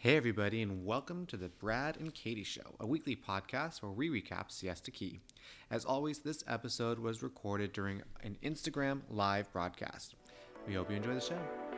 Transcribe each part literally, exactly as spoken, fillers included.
Hey everybody, and welcome to the Brad and Katie Show, a weekly podcast where we recap Siesta Key. As always, this episode was recorded during an Instagram live broadcast. We hope you enjoy the show.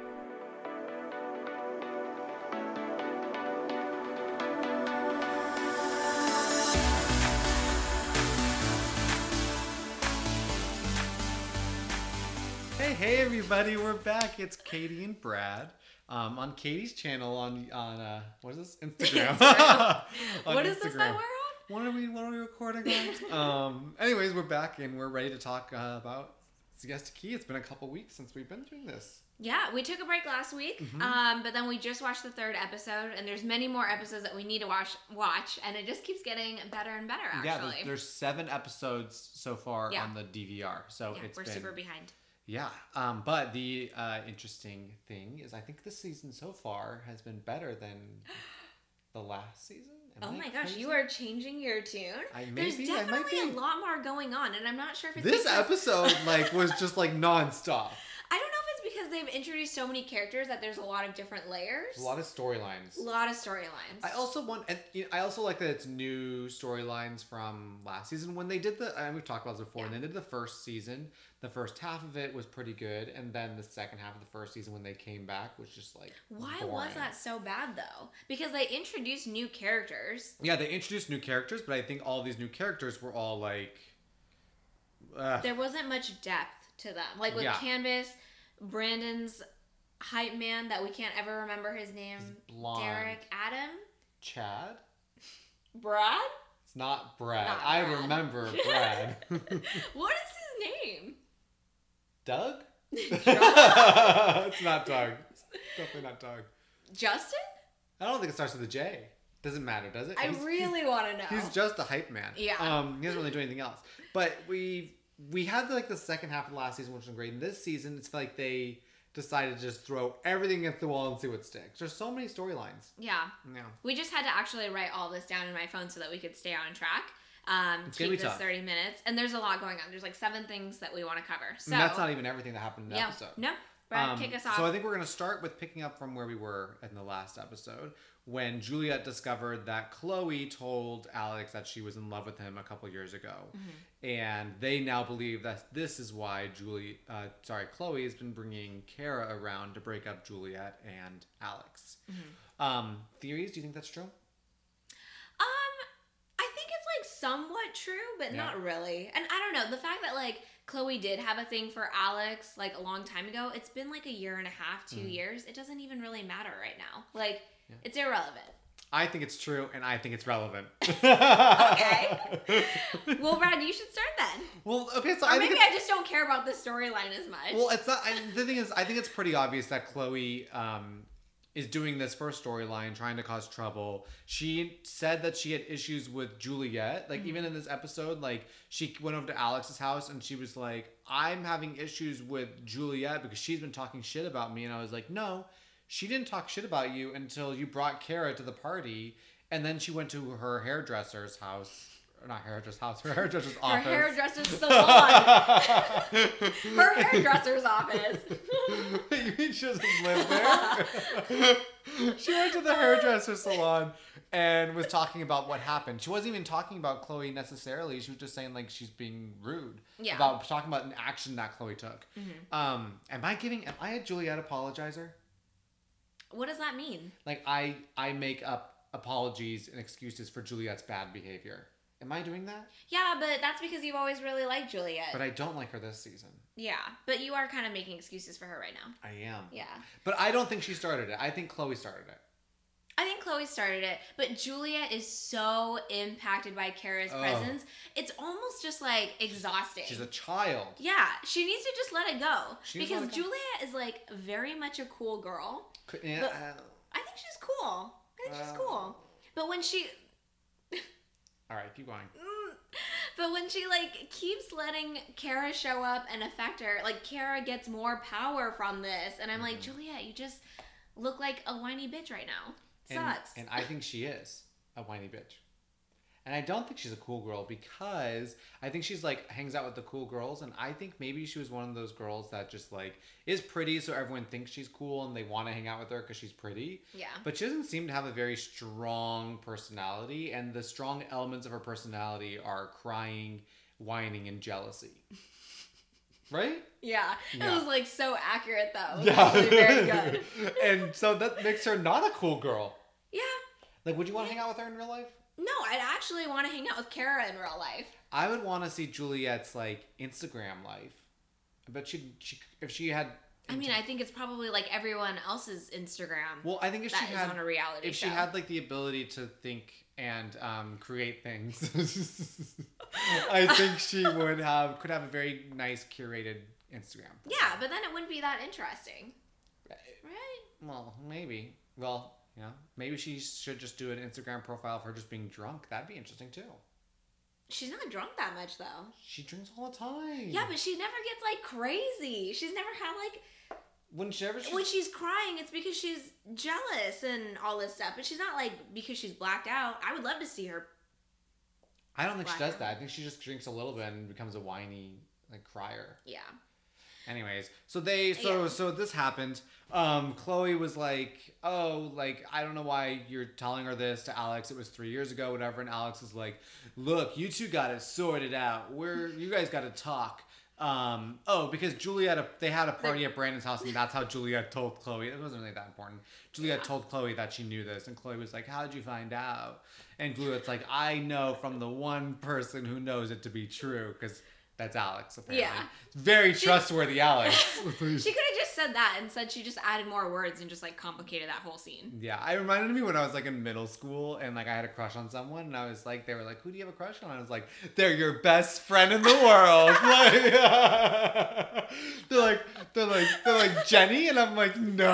Hey, hey everybody, we're back. It's Katie and Brad. Um, on Katie's channel on on uh, what is this Instagram? Instagram. On what is this Instagram. that we're on? What are we What are we recording on? um, anyways, we're back and we're ready to talk uh, about Siesta Key. It's been a couple weeks since we've been doing this. Yeah, we took a break last week, Mm-hmm. um, but then we just watched the third episode, and there's many more episodes that we need to watch. Watch, and it just keeps getting better and better. Actually, Yeah, there's, there's seven episodes so far Yeah. on the D V R, so yeah, it's we're been, super behind. Yeah, um, but the uh, interesting thing is, I think this season so far has been better than the last season. Am Oh I my gosh, crazy? you are changing your tune. I There's maybe I might definitely be. a lot more going on, and I'm not sure if it's This because, episode like was just like nonstop. I don't know if it's because they've introduced so many characters that there's a lot of different layers. A lot of storylines. A lot of storylines. I also want, and you know, I also like that it's new storylines from last season. When they did the, and we've talked about this before, Yeah. when they did the first season, the first half of it was pretty good, and then the second half of the first season, when they came back, was just like Why boring. was that so bad though? Because they introduced new characters. Yeah, they introduced new characters, but I think all these new characters were all like, uh, There wasn't much depth to them. Like with Yeah. Canvas, Brandon's hype man that we can't ever remember his name. blonde. Derek, Adam, Chad. Brad. It's not Brad. Not I Brad. remember Brad. What is his name? Doug. It's not Doug. It's definitely not Doug. Justin? I don't think it starts with a J. Doesn't matter, does it? I He's- really want to know. He's just a hype man. Yeah. Um, he doesn't really do anything else. But we we had like the second half of the last season, which was great. And this season, it's like they decided to just throw everything against the wall and see what sticks. There's so many storylines. yeah. Yeah. We just had to actually write all this down in my phone so that we could stay on track. Um, It's gonna keep be this tough. thirty minutes. And there's a lot going on. There's like seven things that we want to cover. So and that's not even everything that happened in the yeah. episode. No. Brad, Um, kick us off. So I think we're going to start with picking up from where we were in the last episode, when Juliet discovered that Chloe told Alex that she was in love with him a couple years ago, Mm-hmm. and they now believe that this is why Julie, uh, sorry, Chloe has been bringing Kara around to break up Juliet and Alex. Mm-hmm. Um, theories? Do you think that's true? Um, I think it's like somewhat true, but Yeah. not really. And I don't know, the fact that like Chloe did have a thing for Alex like a long time ago, it's been like a year and a half, two Mhm. years. It doesn't even really matter right now. Like, Yeah. it's irrelevant. I think it's true, and I think it's relevant. Okay. Well, Brad, you should start then. Well, okay, so Or I think maybe it's, I just don't care about the storyline as much. well, it's not. I, the thing is, I think it's pretty obvious that Chloe um, is doing this for a storyline, trying to cause trouble. She said that she had issues with Juliet. Like, Mm-hmm. even in this episode, like, she went over to Alex's house and she was like, I'm having issues with Juliet because she's been talking shit about me. And I was like, no, she didn't talk shit about you until you brought Kara to the party. And then she went to her hairdresser's house. Or not hairdresser's house, her hairdresser's Her office. hairdresser's salon. Her hairdresser's office. You mean she doesn't live there? She went to the hairdresser salon and was talking about what happened. She wasn't even talking about Chloe necessarily. She was just saying like she's being rude. Yeah. About talking about an action that Chloe took. Mhm. Um, am I giving? Am I a Juliet apologizer? What does that mean? Like I I make up apologies and excuses for Juliet's bad behavior. Am I doing that? Yeah, but that's because you've always really liked Juliet. But I don't like her this season. Yeah, but you are kind of making excuses for her right now. I am. Yeah. But I don't think she started it. I think Chloe started it. I think Chloe started it, but Juliet is so impacted by Kara's Oh. presence. It's almost just like exhausting. She's a child. yeah, she needs to just let it go. She needs to because let it go. Juliet is like very much a cool girl. Could- yeah, But- uh, I think she's cool. I think she's Uh, cool. But when she all right, keep going. Mm. But when she like keeps letting Kara show up and affect her, like Kara gets more power from this, and I'm like, Mhm. Juliet, you just look like a whiny bitch right now. And, Sucks. and I think she is a whiny bitch. And I don't think she's a cool girl because I think she's like hangs out with the cool girls. And I think maybe she was one of those girls that just like is pretty. So everyone thinks she's cool and they want to hang out with her because she's pretty. Yeah. But she doesn't seem to have a very strong personality. And the strong elements of her personality are crying, whining, and jealousy. Right? Yeah. Yeah. It was like so accurate though. It was Yeah. actually very good. And so that makes her not a cool girl. Yeah. Like, would you want to hang out with her in real life? No, I'd actually want to hang out with Kara in real life. I would want to see Juliet's like Instagram life. I bet she, she if she had. I mean, I think it's probably like everyone else's Instagram. Well, I think if that she is had on a reality if show. she had like the ability to think and um, create things, I think she would have could have a very nice curated Instagram. Yeah, but then it wouldn't be that interesting, right? Well, maybe. Well, yeah, maybe she should just do an Instagram profile of her just being drunk. That'd be interesting too. She's not drunk that much though. She drinks all the time. Yeah, but she never gets like crazy. She's never had like when she ever when she's crying, it's because she's jealous and all this stuff. But she's not like because she's blacked out. I would love to see her. I don't think she does out. that. I think she just drinks a little bit and becomes a whiny like crier. Yeah. Anyways, so they so Yeah. so this happened. Um, Chloe was like, "Oh, like I don't know why you're telling her this to Alex. It was three years ago, whatever." And Alex is like, "Look, you two got it sorted out. We're you guys got to talk." Um, oh, because Juliet, they had a party at Brandon's house, and that's how Juliet told Chloe. It wasn't really that important. Juliet Yeah. told Chloe that she knew this, and Chloe was like, "How did you find out?" And Juliet's like, "I know from the one person who knows it to be true, because." That's Alex, apparently. Yeah. Very trustworthy Alex. She could have just said that and said she just added more words and just like complicated that whole scene. Yeah, I reminded me when I was like in middle school and like I had a crush on someone and I was like, they were like, "Who do you have a crush on?" I was like, "They're your best friend in the world." Like, they're like, they're like, they're like Jenny, and I'm like, no.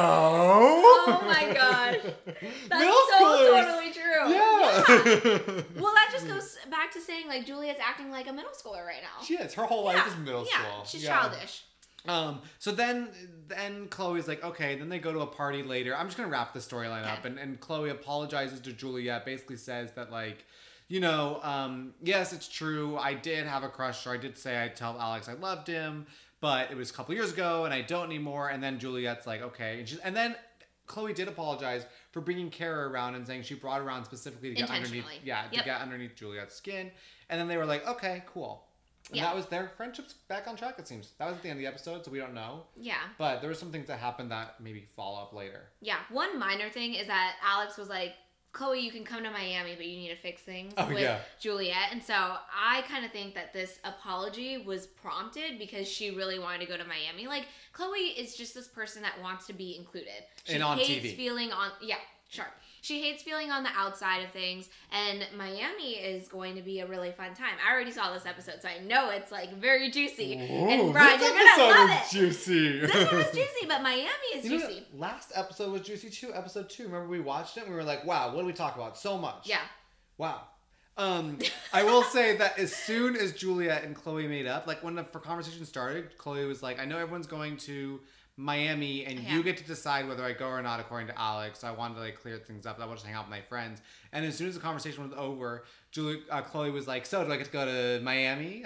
Oh my god, that's Middle so schoolers. totally true. Yeah. Yeah. Well, that just goes back to saying like Juliet's acting like a middle schooler right now. She is. Her whole life yeah. is middle yeah. school. She's Yeah. childish. Um, so then, then Chloe's like, okay, then they go to a party later. I'm just going to wrap the storyline up. Okay. And, and Chloe apologizes to Juliet, basically says that like, you know, um, yes, it's true. I did have a crush, or I did say I'd tell Alex I loved him, but it was a couple years ago and I don't anymore. And then Juliet's like, okay. And she's, and then Chloe did apologize for bringing Kara around and saying she brought her around specifically to get underneath, Intentionally. yeah, to Yep. get underneath Juliet's skin. And then they were like, okay, cool. And Yeah. that was their friendship's back on track, it seems. That was at the end of the episode, so we don't know. Yeah. But there were some things that happened that maybe follow up later. Yeah. One minor thing is that Alex was like, Chloe, you can come to Miami, but you need to fix things Oh, with yeah. Juliet. And so I kind of think that this apology was prompted because she really wanted to go to Miami. Like, Chloe is just this person that wants to be included. She And on hates T V. feeling on, yeah, sure. She hates feeling on the outside of things, and Miami is going to be a really fun time. I already saw this episode, so I know it's like very juicy. and Brian, this you're gonna episode love was it. juicy. This one was juicy, but Miami is You know, juicy. last episode was juicy too. Episode two. Remember we watched it and we were like, wow, what do we talk about? So much. Yeah. Wow. Um, I will say that as soon as Juliet and Chloe made up, like when the conversation started, Chloe was like, I know everyone's going to Miami and Yeah. you get to decide whether I go or not according to Alex. So I wanted to like clear things up. I want to hang out with my friends. And as soon as the conversation was over, Julie, uh, Chloe was like, so do I get to go to Miami?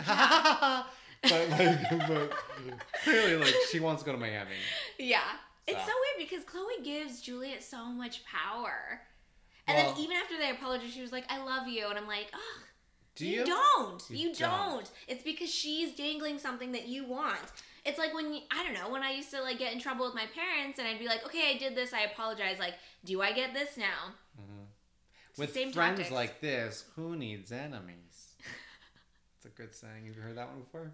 but like, but clearly like she wants to go to Miami. Yeah. It's So. so weird because Chloe gives Juliet so much power. And Well- then even after they apologized, she was like, I love you. And I'm like, ugh. Do You you? don't. You You, don't. don't. It's because she's dangling something that you want. It's like when you, I don't know, when I used to like get in trouble with my parents and I'd be like, okay, I did this, I apologize. Like, do I get this now? It's the With same friends tactics. like this, who needs enemies? It's a good saying. Have you heard that one before?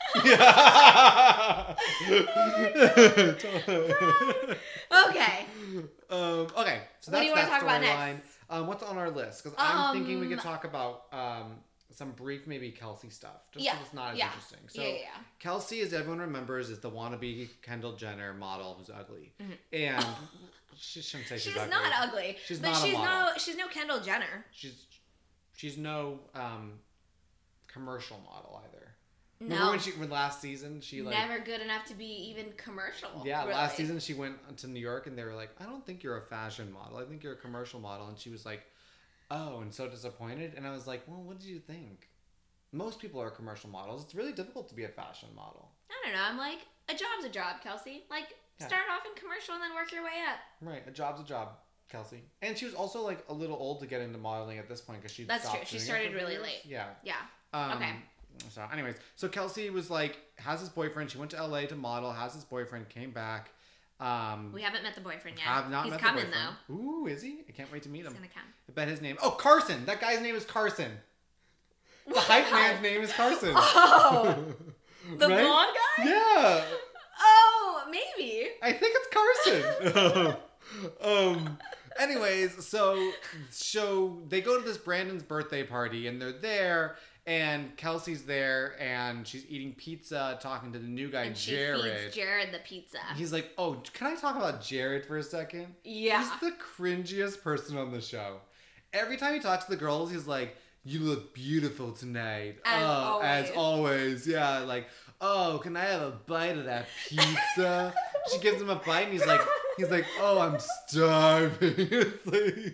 Okay. um, okay, so What do that's you wanna that talk about storyline. next? Um, what's on our list? Because I'm thinking we could Um, talk about um, some brief, maybe Kelsey stuff. Just Yeah, because it's not as yeah. interesting. So Yeah, yeah, yeah. Kelsey, as everyone remembers, is the wannabe Kendall Jenner model who's ugly, Mhm. and she shouldn't say she's, She's ugly. not ugly. She's but not a she's model. no she's no Kendall Jenner. She's she's no um, commercial model either. Remember No. when she when last season she like Never good enough to be even commercial. yeah really. last season she went to New York and they were like, I don't think you're a fashion model, I think you're a commercial model, and she was like, oh, and so disappointed. And I was like, well, what did you think? Most people are commercial models. It's really difficult to be a fashion model. I don't know. I'm like, a job's a job, Kelsey. Like, Yeah. start off in commercial and then work your way up. Right, a job's a job, Kelsey. And she was also like a little old to get into modeling at this point because she That's stopped true. She doing it started for really years. late. Yeah. Yeah. Um, Okay. So, anyways, so Kelsey was like, has his boyfriend. She went to L A to model, has his boyfriend, came back. Um, We haven't met the boyfriend yet. have not He's met coming, the boyfriend. though. Ooh, is he? I can't wait to meet He's him. going to come. I bet his name. Oh, Carson. That guy's name is Carson. The hype man's name is Carson. Oh! The Right? blonde guy? Yeah. Oh, maybe. I think it's Carson. um. Anyways, so so they go to this Brandon's birthday party and they're there and Kelsey's there and she's eating pizza, talking to the new guy And she Jared. feeds Jared the pizza. He's like, "Oh, can I talk about Jared for a second? Yeah. He's the cringiest person on the show. Every time he talks to the girls, he's like, "You look beautiful tonight." As oh, always. as always, yeah. Like, oh, can I have a bite of that pizza? She gives him a bite, and he's like, he's like, "Oh, I'm starving." It's like,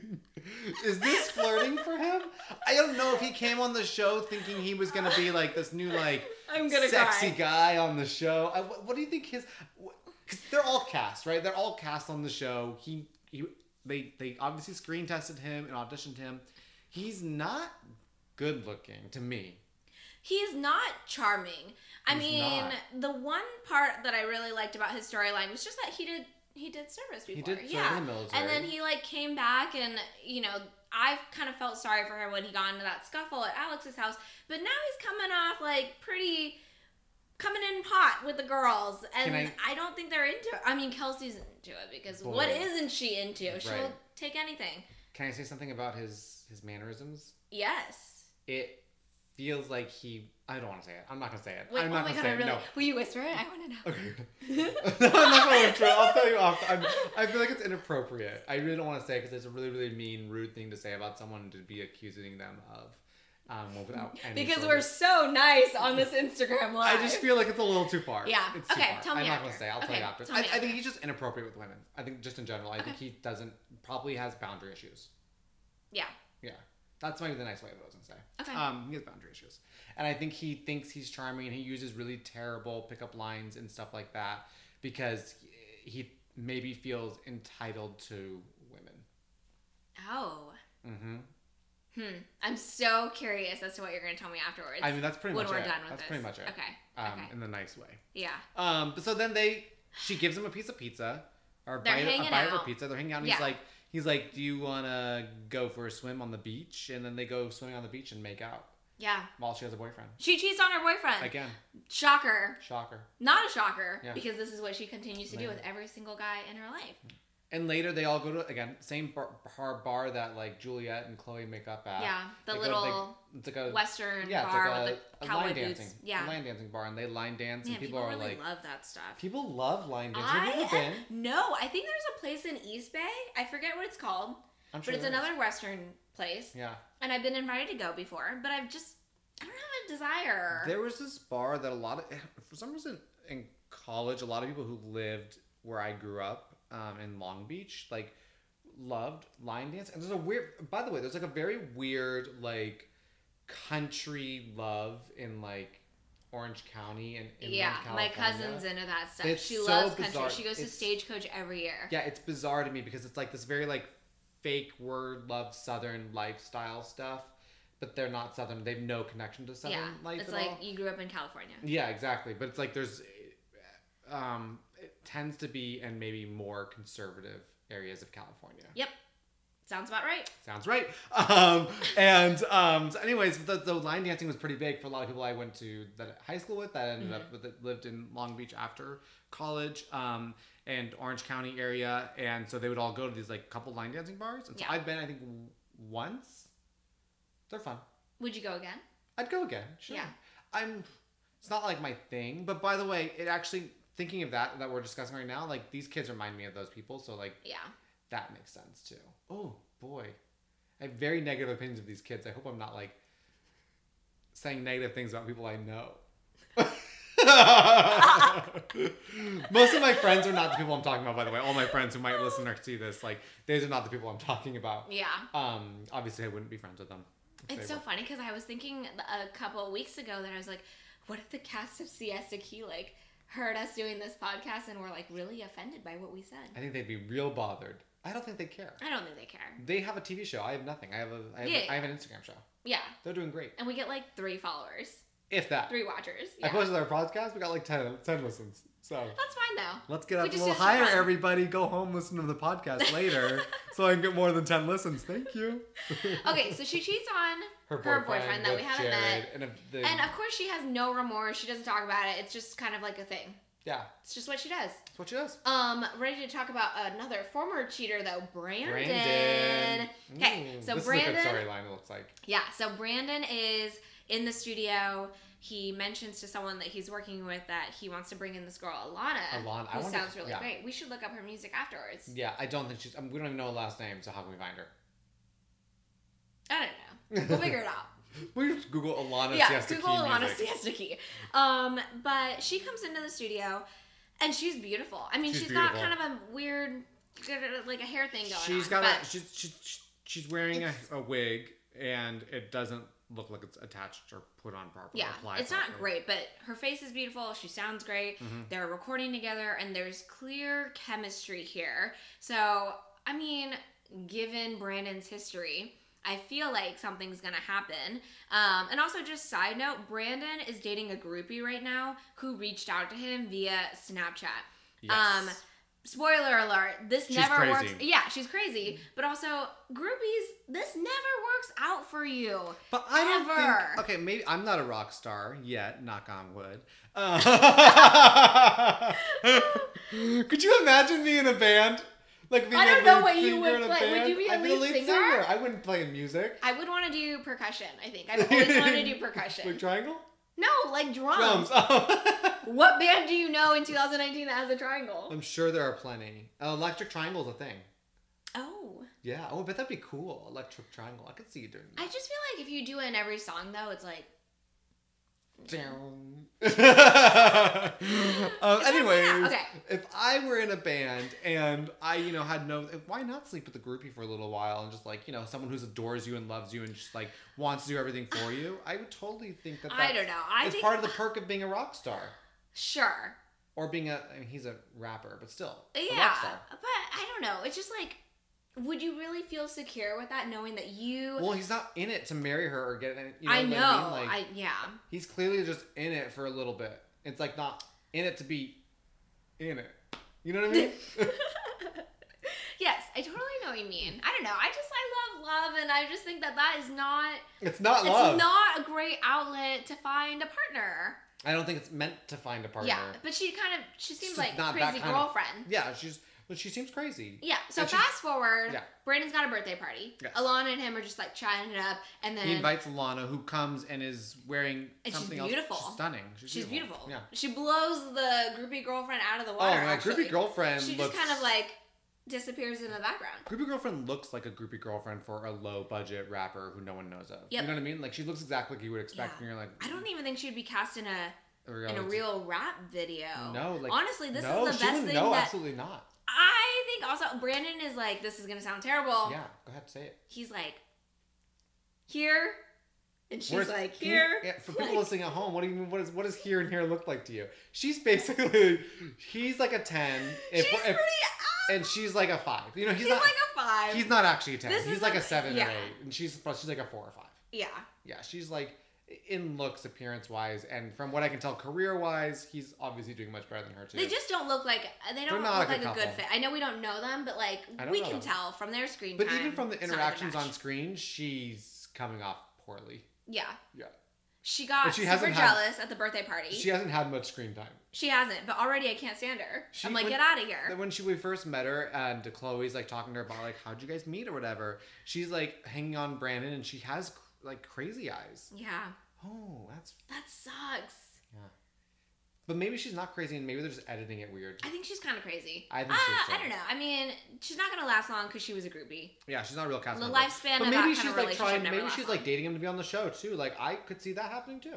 is this flirting for him? I don't know if he came on the show thinking he was gonna be like this new like I'm gonna sexy cry. guy on the show. I, what, what do you think his? Because they're all cast, right? They're all cast on the show. He, he, they, they obviously screen tested him and auditioned him. He's not good looking to me. He's not charming. I He's mean, not. the one part that I really liked about his storyline was just that he did he did service before. He did serve yeah. in the military. And then he like came back and you know, I kind of felt sorry for him when he got into that scuffle at Alex's house, but now he's coming off like pretty coming in hot with the girls, and Can I, I don't think they're into it. I mean, Kelsey's into it because Boy. what isn't she into? She'll Right. take anything. Can I say something about his his mannerisms? Yes. It feels like he. I don't want to say it. I'm not gonna say it. Wait, I'm oh not my gonna god, say I it. really. No. Will you whisper it? I want to know. Okay. No, I'm not gonna whisper it. I'll tell you off. I'm, I feel like it's inappropriate. I really don't want to say it because it's a really, really mean, rude thing to say about someone to be accusing them of. Um, well, without any Because sort we're of- so nice on this Instagram live. I just feel like it's a little too far. Yeah. It's too Okay, far. tell me I'm not after. gonna say. I'll tell Okay, you after. tell I, me I think after. he's just inappropriate with women. I think just in general. I think Okay. he doesn't probably has boundary issues. Yeah. Yeah, that's maybe the nice way of what I was gonna say. Okay. Um, he has boundary issues, and I think he thinks he's charming, and he uses really terrible pickup lines and stuff like that because he, he maybe feels entitled to women. Oh. Mm-hmm. Hmm. I'm so curious as to what you're going to tell me afterwards. I mean, that's pretty when much we're it. done with that's this. pretty much it. Okay. Um, okay. in the nice way. Yeah. Um, but so then they, she gives him a piece of pizza, or a They're bite, a hanging bite of her out. pizza. They're hanging out, and Yeah. he's like, he's like, "Do you wanna go for a swim on the beach?" And then they go swimming on the beach and make out Yeah. while she has a boyfriend. She cheats on her boyfriend. Again, Shocker. shocker. Not a shocker, Yeah. because this is what she continues to do Later. with every single guy in her life. And later they all go to again same bar, bar, bar that like Juliet and Chloe make up at. Yeah, the They go- little they- it's like a Western yeah, it's bar like a, with the a cowboy line boots. dancing, Yeah. a line dancing bar, and they line dance, Man, and people, people, are really like, love that stuff. people love line dancing. Have you ever I been? no, I think there's a place in East Bay. I forget what it's called, I'm but it's there is. another Western place, Yeah. and I've been invited to go before, but I've just I don't have a desire. There was this bar that a lot of, for some reason in college, a lot of people who lived where I grew up um, in Long Beach, like, loved line dance. And there's a weird, by the way, there's like a very weird, like, country love in, like, Orange County and in yeah, my California. cousin's into that stuff. It's she so loves bizarre. country. She goes to It's- Stagecoach every year. Yeah, it's bizarre to me because it's like this very, like, fake word love Southern lifestyle stuff, but they're not Southern. They have no connection to Southern Yeah, life it's at like all. you grew up in California. Yeah, exactly. But it's like there's, um, it tends to be in maybe more conservative areas of California. Yep, sounds about right. Sounds right. Um, and um, so anyways, the, the line dancing was pretty big for a lot of people I went to that high school with that ended Mhm. up with that lived in Long Beach after college um, and Orange County area, and so they would all go to these like couple line dancing bars. And so Yeah. I've been I think w- once. They're fun. Would you go again? I'd go again. Sure. Yeah. I'm. It's not like my thing, but by the way, it actually thinking of that that we're discussing right now, like these kids remind me of those people, so like Yeah. that makes sense too. Oh boy, I have very negative opinions of these kids. I hope I'm not like saying negative things about people I know. Most of my friends are not the people I'm talking about, by the way. All my friends who might listen or see this, like, these are not the people I'm talking about. Yeah. Um, obviously, I wouldn't be friends with them. It's so were. funny because I was thinking a couple of weeks ago that I was like, what if the cast of Siesta Key, like, heard us doing this podcast and were, like, really offended by what we said? I think they'd be real bothered. I don't think they care. I don't think they care. They have a T V show. I have nothing. I have a. I have, yeah, a, I have an Instagram show. Yeah. They're doing great. And we get like three followers. If that. Three watchers. Yeah. I posted our podcast. We got like ten, ten listens. So that's fine though. Let's get up a little higher, everybody. Go home, listen to the podcast later, so I can get more than ten listens. Thank you. Okay, so she cheats on her boyfriend, her boyfriend that we haven't Jared, met, and, the, and of course she has no remorse. She doesn't talk about it. It's just kind of like a thing. Yeah. It's just what she does. It's what she does. Um, ready to talk about another former cheater though, Brandon. Brandon. Okay, so this Brandon. This is a good storyline. It looks like. Yeah. So Brandon is in the studio. He mentions to someone that he's working with that he wants to bring in this girl Alana. Alana, who I sounds to, really yeah. great. We should look up her music afterwards. Yeah, I don't think she's. I mean, we don't even know her last name, so how can we find her? I don't know. We'll figure it out. We just Google Alana yeah, Siesta Google Key Alana music. Siesta Key. Um, but she comes into the studio, and she's beautiful. I mean, she's, she's beautiful. got kind of a weird, like a hair thing going she's on. Got but a, she's she's she's wearing a, a wig, and it doesn't look like it's attached or put on properly. Yeah, it's properly. Not great, but her face is beautiful. She sounds great. Mm-hmm. They're recording together, and there's clear chemistry here. So, I mean, given Brandon's history, I feel like something's gonna happen. Um, and also, just side note, Brandon is dating a groupie right now who reached out to him via Snapchat. Yes. Um, spoiler alert, this she's never crazy. works. Yeah, she's crazy. But also, groupies, this never works out for you. But I don't Ever. think... Okay, maybe... I'm not a rock star yet, knock on wood. Uh, could you imagine me in a band? Like being I don't a know lead what you singer would in a play. band? Would you be a I'd lead, be a lead singer? singer? I wouldn't play in music. I would want to do percussion, I think. I've always wanted to do percussion. Like triangle? No, like drums. Drums. Oh. What band do you know in two thousand nineteen that has a triangle? I'm sure there are plenty. An electric triangle is a thing. Oh. Yeah. Oh, I bet that'd be cool. Electric triangle. I could see you doing that. I just feel like if you do it in every song, though, it's like... Down. um, anyways, okay. If I were in a band and I, you know, had no, why not sleep with a groupie for a little while and just like, you know, someone who adores you and loves you and just like wants to do everything for you? I would totally think that. That's, I don't know. I it's think part of the perk of being a rock star. Sure. Or being a, I mean, he's a rapper, but still. Yeah, a rock star. But I don't know. It's just like. Would you really feel secure with that, knowing that you... Well, he's not in it to marry her or get... You know I know. What I, mean? Like, I yeah. He's clearly just in it for a little bit. It's like not in it to be in it. You know what I mean? Yes, I totally know what you mean. I don't know. I just, I love love, and I just think that that is not... It's not love. It's not a great outlet to find a partner. I don't think it's meant to find a partner. Yeah, but she kind of... She seems She's like not crazy that girlfriend. Of, yeah, she's... But she seems crazy. Yeah, so and fast forward, yeah. Brandon's got a birthday party. Yes. Alana and him are just like chatting it up, and then he invites Alana, who comes and is wearing and something she's beautiful. else. She's stunning. She's, she's beautiful. beautiful. Yeah, she blows the groupie girlfriend out of the Oh, water. my actually. groupie girlfriend. She looks, just kind of like disappears in the background. Groupie girlfriend looks like a groupie girlfriend for a low budget rapper who no one knows of. Yep. You know what I mean? Like she looks exactly like you would expect, Yeah. and you're like, I don't even think she'd be cast in a a in a real rap video. No, like honestly, this no, is the she best would, thing. No, that absolutely not. I think also Brandon is like, this is gonna sound terrible. Yeah, go ahead, say it. He's like, here, and she's Where's, like, you, here. yeah, for people like, listening at home, what do you mean? What is what does here and here look like to you? She's basically, he's like a ten. If, she's if, pretty. and she's like a five. You know, he's She's not like a five. He's not actually a ten. This He's is like a- a seven yeah. or eight, and she's she's like a four or five. Yeah. Yeah, she's like in looks, appearance wise, and from what I can tell, career wise, he's obviously doing much better than her too. They just don't look like they don't They're not look a like good a good couple. fit. I know we don't know them, but like I don't we know can them. tell from their screen but time. even from the it's not a good interactions match. on screen, she's coming off poorly. Yeah. Yeah. She got But she super hasn't had- jealous at the birthday party. She hasn't had much screen time. She hasn't, but already I can't stand her. She I'm like, would- get out of here. When she we first met her and Chloe's like talking to her about like how'd you guys meet or whatever, she's like hanging on Brandon and she has like crazy eyes. Yeah. Oh, that's That sucks. yeah. But maybe she's not crazy and maybe they're just editing it weird. I think she's kind of crazy. I think uh, she is, too. I don't know. I mean, she's not gonna last long because she was a groupie. Yeah, she's not a real cast The member. lifespan But of maybe that kind she's of like relationship trying. never Maybe lasts she's long. like dating him to be on the show too. Like I could see that happening too.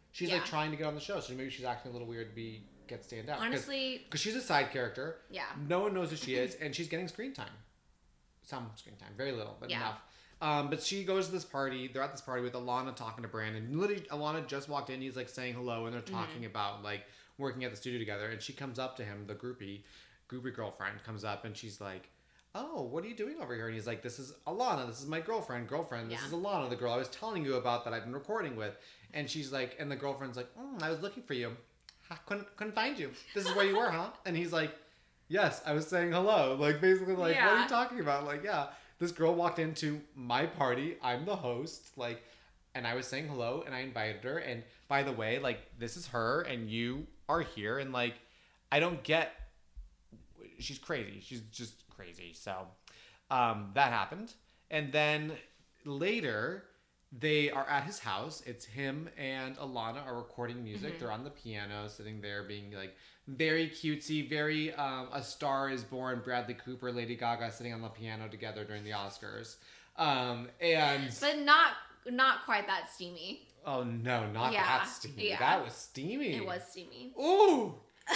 She's Yeah. like trying to get on the show, so maybe she's acting a little weird to be get stand out. Honestly, because she's a side character. yeah. No one knows who she is, and she's getting screen time. Some screen time, very little, but Yeah. enough. Um, but she goes to this party. They're at this party with Alana talking to Brandon. Literally, Alana just walked in. He's like saying hello, and they're talking Mm-hmm. about like working at the studio together. And she comes up to him, the groupie, groupie girlfriend comes up, and she's like, "Oh, what are you doing over here?" And he's like, "This is Alana. This is my girlfriend. Girlfriend. This Yeah. is Alana, the girl I was telling you about that I've been recording with." And she's like, and the girlfriend's like, mm, "I was looking for you. I couldn't couldn't find you. This is where you were, huh?" And he's like, "Yes, I was saying hello." Like basically, like, what are Yeah. you talking about? Like, yeah, this girl walked into my party. I'm the host. Like, and I was saying hello, and I invited her. And by the way, like, this is her, and you are here, and like, I don't get. She's crazy. She's just crazy. So, um, that happened, and then later. They are at his house. It's him and Alana are recording music. Mm-hmm. They're on the piano, sitting there, being like very cutesy, very um, A Star Is Born. Bradley Cooper, Lady Gaga sitting on the piano together during the Oscars, um, and But not not quite that steamy. oh no, not Yeah, that steamy. yeah. That was steamy. It was steamy. Ooh.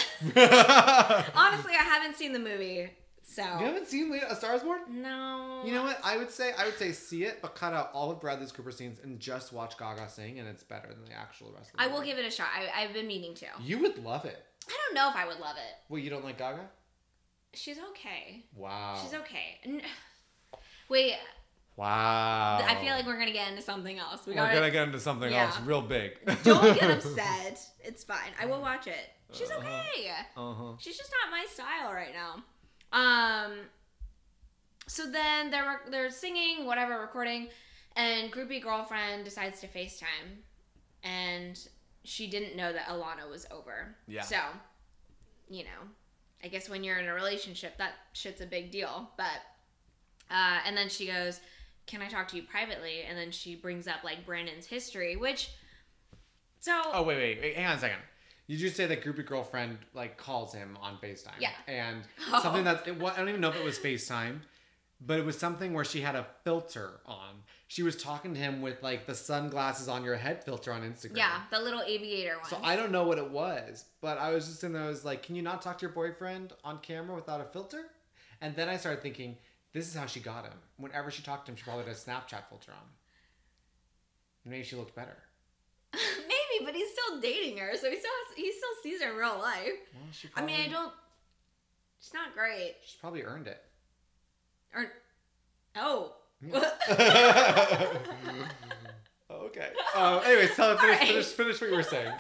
Honestly, I haven't seen the movie, so You haven't seen A Star Is Born? no. You know what? I would say I would say see it, but cut out all of Bradley Cooper scenes and just watch Gaga sing, and it's better than the actual rest of the I will movie. give it a shot. I, I've been meaning to. You would love it. I don't know if I would love it. Well, you don't like Gaga? She's okay. Wow. She's okay. N- Wait, Wow. I feel like we're gonna get into something else. We we're gotta, gonna get into something Yeah. else real big. Don't get upset. It's fine. I will watch it. She's Uh-huh. okay. Uh huh. She's just not my style right now. Um. So then they're they're singing, whatever, recording, and groupie girlfriend decides to FaceTime, and she didn't know that Alana was over. Yeah. So, you know, I guess when you're in a relationship, that shit's a big deal. But, uh, and then she goes, "Can I talk to you privately?" And then she brings up like Brandon's history, which, so. Oh wait, wait, wait, hang on a second. You just say that groupie girlfriend like calls him on FaceTime. Yeah. And Oh. something that's it, wa- I don't even know if it was FaceTime, but it was something where she had a filter on. She was talking to him with like the sunglasses on your head filter on Instagram. Yeah, the little aviator one. So I don't know what it was, but I was just in there. I was like, "Can you not talk to your boyfriend on camera without a filter?" And then I started thinking, this is how she got him. Whenever she talked to him, she probably had a Snapchat filter on. Maybe she looked better. Maybe, but he's still dating her, so he still has, he still sees her in real life. Well, she I probably, mean, I don't. She's not great. She's probably earned it. Or oh. Okay. Uh, anyways, tell finish, Alright. finish, finish what you were saying.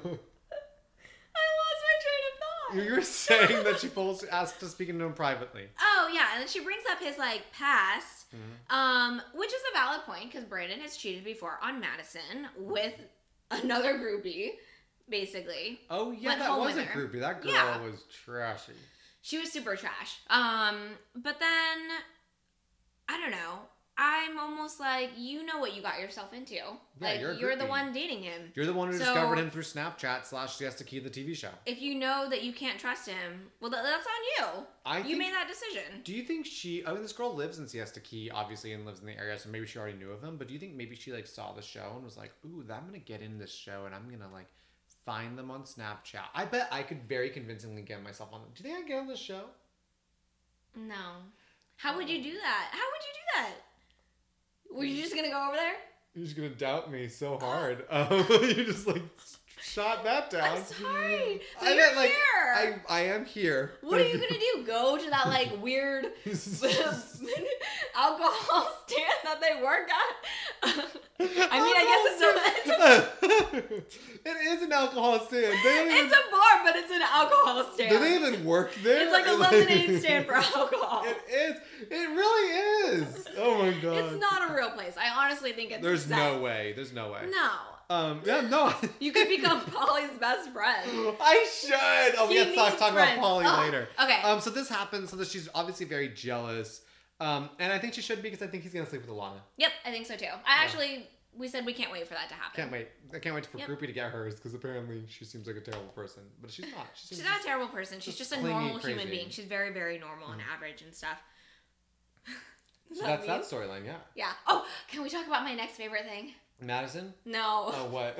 I lost my train of thought. You were saying that she pulls, asked to speak to him privately. Oh yeah, and then she brings up his like past, Mhm. um, which is a valid point because Brandon has cheated before on Madison with another groupie, basically. Oh yeah, Went that home was a with her. groupie. That girl Yeah. was trashy. She was super trash. Um, but then I don't know. I'm almost like, you know what you got yourself into. like you're you're, a the groupie. one dating him. You're the one who So- discovered him through Snapchat slash Siesta Key, the T V show. If you know that you can't trust him, well, th- that's on you. I you think, made that decision. Do you think she? I mean, this girl lives in Siesta Key, obviously, and lives in the area, so maybe she already knew of him. But do you think maybe she like saw the show and was like, "Ooh, I'm gonna get in this show, and I'm gonna like find them on Snapchat." I bet I could very convincingly get myself on. Do you think I could get on this show? No. How would you do that? How would you do that? Were you just gonna go over there? You're just gonna doubt me so hard. Um, you just like shot that down. I'm sorry. But I you're meant, like, here. I I am here. What are you gonna do? Go to that like weird alcohol stand that they work at? I mean, I guess it's a, It is an alcohol stand. They don't even, it's a bar, but it's an alcohol stand. do they even work there? It's like a lemonade stand for alcohol. It is. It really is. Oh my god. It's not a real place. I honestly think it's There's a set. no way. There's no way. No. Um. Yeah. No. You could become Polly's best friend. I should. Oh, we He have to talk, needs talk about friends. Polly Ugh. later. Okay. Um. So this happens. So that she's obviously very jealous. Um. And I think she should be because I think he's gonna sleep with Alana. Yep, I think so too. I actually, we said we can't wait for that to happen. Can't wait. I can't wait for Yep. Groupie to get hers because apparently she seems like a terrible person, but she's not. She She's seems not a terrible person. She's just just a clingy, normal human crazy. being. She's very, very normal and average and stuff. So Is that's mean? that storyline. Yeah. Yeah. Oh, can we talk about my next favorite thing? Madison? No. Oh, what?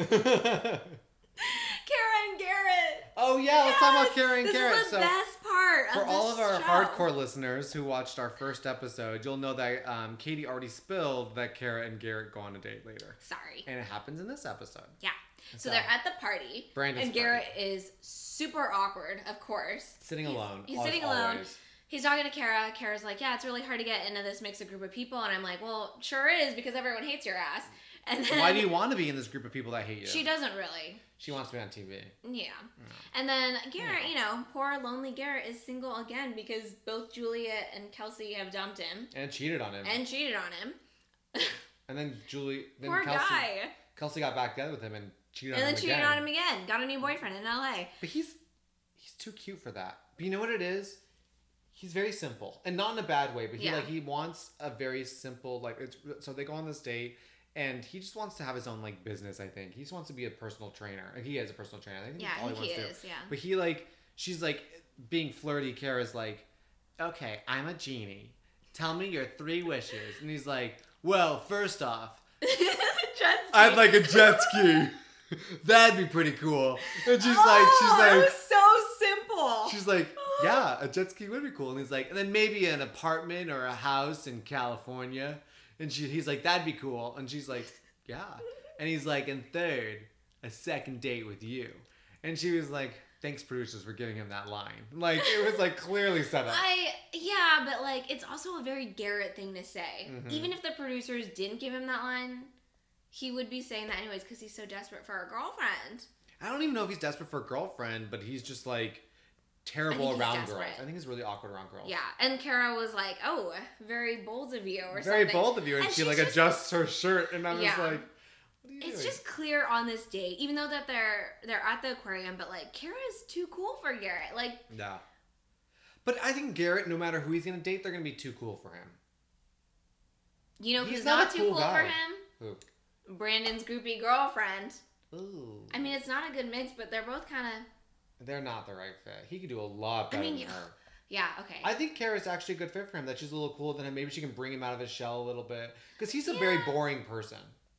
Kara and Garrett. Oh, yeah, let's talk about Kara and this Garrett. This is the so, best part of for all this of our show. hardcore listeners who watched our first episode, you'll know that um, Katie already spilled that Kara and Garrett go on a date later. Sorry. And it happens in this episode. Yeah. So, So, they're at the party. Brandon's And Garrett is super awkward, of course. Sitting he's, alone. He's always, sitting alone. always. He's talking to Kara. Kara's like, yeah, it's really hard to get into this mixed group of people. And I'm like, well, sure is, because everyone hates your ass. And then, Why do you want to be in this group of people that hate you? She doesn't really. She wants to be on T V. Yeah. No. And then Garrett, No. you know, poor lonely Garrett is single again because both Juliet and Kelsey have dumped him. And cheated on him. And cheated on him. And then Julie... Then Poor Kelsey, guy. Kelsey got back together with him and cheated And on then him cheated again. on him again. Got a new boyfriend in L A. But he's he's too cute for that. But you know what it is? He's very simple, and not in a bad way. But he Yeah. like he wants a very simple like. It's, so they go on this date, and he just wants to have his own like business. I think he just wants to be a personal trainer. And he is a personal trainer. I think Yeah, that's all I he think he wants is, to do. yeah. But he like she's like being flirty. Kara's like, okay, I'm a genie. Tell me your three wishes. And he's like, well, first off, Jet ski. I'd like a jet ski. That'd be pretty cool. And she's oh, like, she's it like, was so simple. she's like, yeah, a jet ski would be cool. And he's like, and then maybe an apartment or a house in California. And she, he's like, that'd be cool. And she's like, yeah. And he's like, and third, a second date with you. And she was like, thanks, producers, for giving him that line. Like, it was like clearly set up. I yeah, but like it's also a very Garrett thing to say. Mhm. Even if the producers didn't give him that line, he would be saying that anyways because he's so desperate for a girlfriend. I don't even know if he's desperate for a girlfriend, but he's just like terrible I think he's around desperate. girls. I think he's really awkward around girls. Yeah, and Kara was like, "Oh, very bold of you," or Very something. bold of you. And, And she she's like just- adjusts her shirt, and I'm just Yeah. like, what are you It's doing? just clear on this date, even though that they're they're at the aquarium, but like Kara's too cool for Garrett. Like, Yeah. But I think Garrett, no matter who he's gonna date, they're gonna be too cool for him. you know, He's who's not not, a too cool cool guy. for him? Who? Brandon's groupie girlfriend. Ooh. I mean, it's not a good mix, but they're both kind of. They're not the right fit. He could do a lot I better mean, than yeah. her. Yeah. Okay. I think Kara's actually a good fit for him. That she's a little cooler than him. Maybe she can bring him out of his shell a little bit. Because he's a very Yeah. boring person.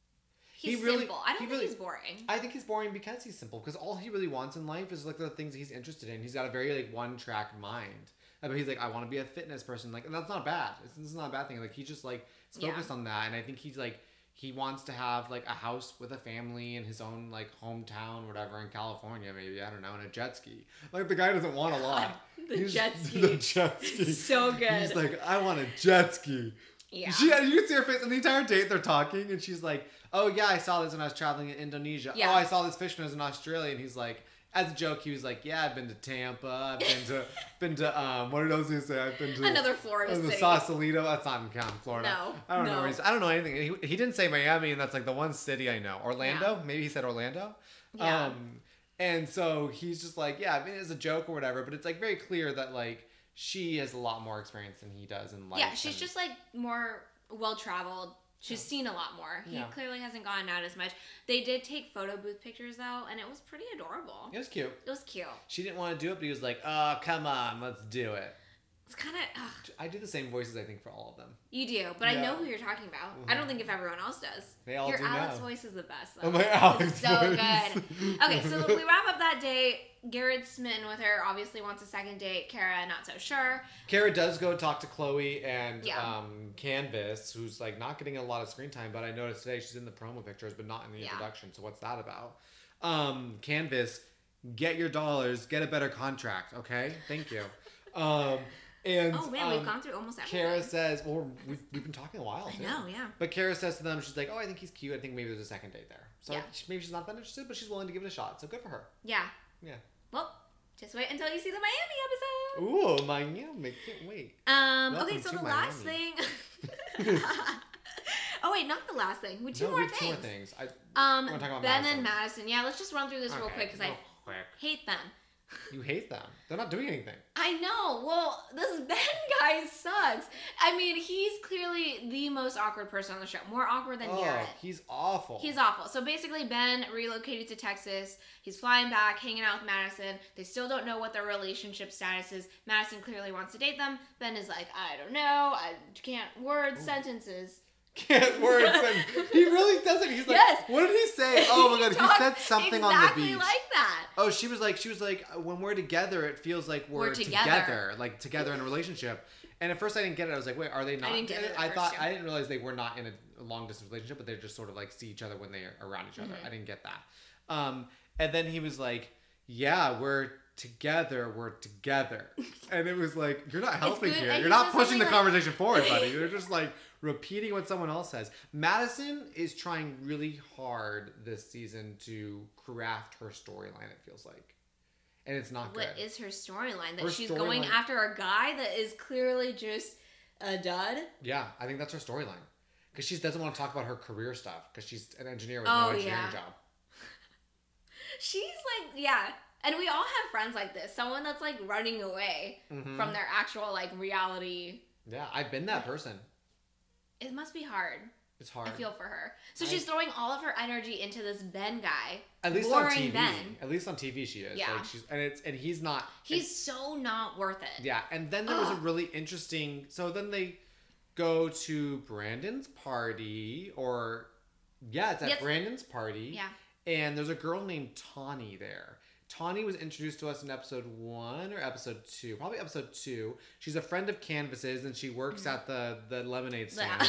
he's he really- simple. I don't he think really- he's boring. I think he's boring because he's simple. Because all he really wants in life is like the things he's interested in. He's got a very like one track mind. I mean, he's like, I want to be a fitness person. Like, and that's not bad. It's, this is not a bad thing. Like, he just like is Yeah. focused on that. And I think he's like, he wants to have like a house with a family in his own like hometown, whatever, in California, maybe. I don't know, and a jet ski. Like, the guy doesn't want a lot. The He's- jet ski. The jet ski. So good. He's like, I want a jet ski. Yeah. She, you see her face, and the entire date they're talking, and she's like, "Oh yeah, I saw this when I was traveling in Indonesia. Yeah. Oh, I saw this fish when I was in Australia." And he's like, as a joke, he was like, "Yeah, I've been to Tampa. I've been to, been to um, what did I say? I've been to Another Florida uh, the city. Sausalito. That's not in County, Florida. No, I don't know. no. Where he's, I don't know anything. He, he didn't say Miami, and that's like the one city I know. Orlando, maybe he said Orlando. Yeah. Um, and so he's just like, yeah, I mean, it's a joke or whatever, but it's like very clear that like she has a lot more experience than he does in life. Yeah, she's and- just like more well traveled. She's seen a lot more. He Yeah. clearly hasn't gone out as much. They did take photo booth pictures though, and it was pretty adorable. It was cute. It was cute. She didn't want to do it, but he was like, "Oh, come on, let's do it." It's kind of I do the same voices, I think, for all of them. you do, but I Yeah. know who you're talking about. I don't think if everyone else does. They all Your do Alex now. voice is the best. Though. Oh, my Alex It's so voice. good. Okay, so we wrap up that day. Garrett's smitten with her. Obviously wants a second date. Kara not so sure. Kara does go talk to Chloe and Yeah. um, Canvas, who's like not getting a lot of screen time, but I noticed today she's in the promo pictures, but not in the Yeah. introduction. So what's that about? Um, Canvas, get your dollars, get a better contract, okay? Thank you. Um, and Oh man, um, we've gone through almost everything. Kara says, well, we've, we've been talking a while. I Too. know, yeah. But Kara says to them, she's like, oh, I think he's cute. I think maybe there's a second date there. So Yeah. she- maybe she's not that interested, but she's willing to give it a shot. So good for her. Yeah. Yeah. Well, just wait until you see the Miami episode. Ooh, Miami. Can't wait. Um. Welcome okay, so to the last Miami. thing. Oh wait, not the last thing. With two no, more we have two things. more things. I, Um, wanna talk about Ben Madison? and Madison. Yeah, let's just run through this real Okay, quick because real I quick. hate them. You hate them. They're not doing anything. I know. Well, this Ben guy sucks. I mean, he's clearly the most awkward person on the show. More awkward than Oh, Garrett. he's awful. He's awful. So basically, Ben relocated to Texas. He's flying back, hanging out with Madison. They still don't know what their relationship status is. Madison clearly wants to date them. Ben is like, I don't know. I can't word sentences. can't words. And he really doesn't. He's like, Yes. what did he say? Oh my god, he, talks said something exactly on the beach. like that. Oh, she was like, she was like, when we're together, it feels like we're, We're together. together. like together in a relationship. And at first, I didn't get it. I was like, wait, are they not? I didn't get it at I first, thought too. I didn't realize they were not in a, a long distance relationship, but they just sort of like see each other when they are around each other. Mhm. I didn't get that. Um, and then he was like, yeah, we're together, we're together. And it was like, you're not helping good, here. and You're he's not just pushing the something like- conversation forward, buddy. You're just like repeating what someone else says. Madison is trying really hard this season to craft her storyline, it feels like. And it's not What good. is her storyline? That Her she's storyline- going after a guy that is clearly just a dud? Yeah, I think that's her storyline. Because she doesn't want to talk about her career stuff. Because she's an engineer with Oh, no engineering yeah. job. She's like, yeah. And we all have friends like this. Someone that's like running away Mhm. from their actual like reality. Yeah, I've been that person. It must be hard. It's hard. I feel for her. So I- she's throwing all of her energy into this Ben guy. At least boring on T V. Ben. At least on T V, she is. Yeah. Like she's and it's and he's not. He's so not worth it. Yeah, and then there was a Ugh. really interesting. So then they go to Brandon's party, or yeah, it's at Yes. Brandon's party. Yeah. And there's a girl named Tawny there. Tawny was introduced to us in episode one or episode two, probably episode two. She's a friend of Canvas's, and she works at the the lemonade The, stand,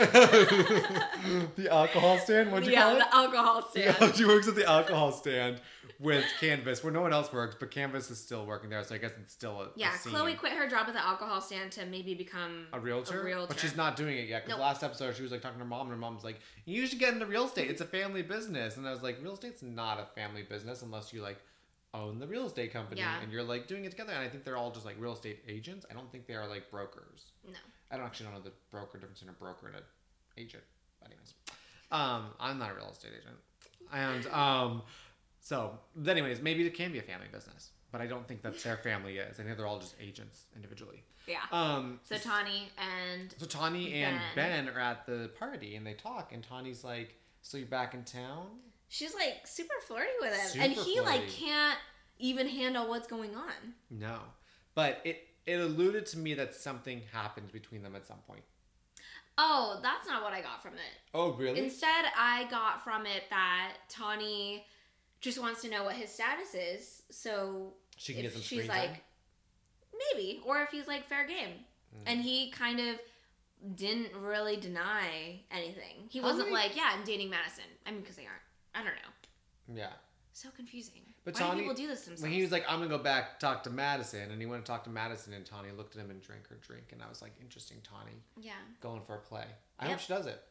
the alcohol stand. What'd you yeah, call it? the alcohol stand. Yeah, she works at the alcohol stand with Canvas, where no one else works, but Canvas is still working there, so I guess it's still a, Yeah, a scene. Chloe quit her job at the alcohol stand to maybe become A realtor? A realtor. But she's not doing it yet, because Nope. last episode she was like talking to her mom, and her mom's like, you should get into real estate. It's a family business. And I was like, real estate's not a family business unless you like own the real estate company Yeah. and you're like doing it together. And I think they're all just like real estate agents. I don't think they are like brokers. No. I don't actually know the broker difference in a broker and an agent. But anyways, um, I'm not a real estate agent. And um, so, but anyways, maybe it can be a family business, but I don't think that's their family is. I think they're all just agents individually. Yeah. Um, So Tawny and so Tawny and Ben. Ben are at the party and they talk, and Tawny's like, "So you're back in town?" she's like super flirty with him, Super and he like flirty. can't even handle what's going on. No, but it it alluded to me that something happened between them at some point. Oh, that's not what I got from it. Oh, really? Instead, I got from it that Tawny just wants to know what his status is, so She can if get some she's screen like, time? maybe, or if he's like fair game, Mm. and he kind of didn't really deny anything. He How wasn't many- like, yeah, I'm dating Madison. I mean, because they aren't. I don't know. Yeah. So confusing. But Why Tawny- do people do this themselves? When he was like, "I'm gonna go back talk to Madison," and he went to talk to Madison, and Tawny looked at him and drank her drink, and I was like, "Interesting, Tawny, yeah. going for a play." I Yep. hope she does it.